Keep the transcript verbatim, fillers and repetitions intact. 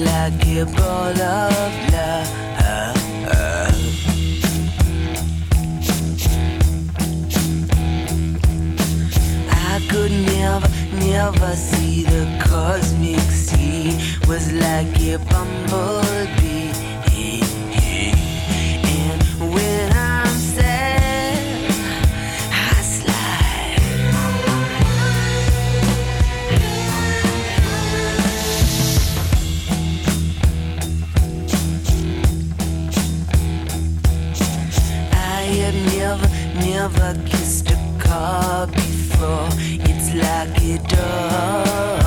like a ball of love. I could never, never see the cosmic sea. Was like a bumblebee. And when I'm sad, I slide. I have never, never kissed a car before. It's like a dog.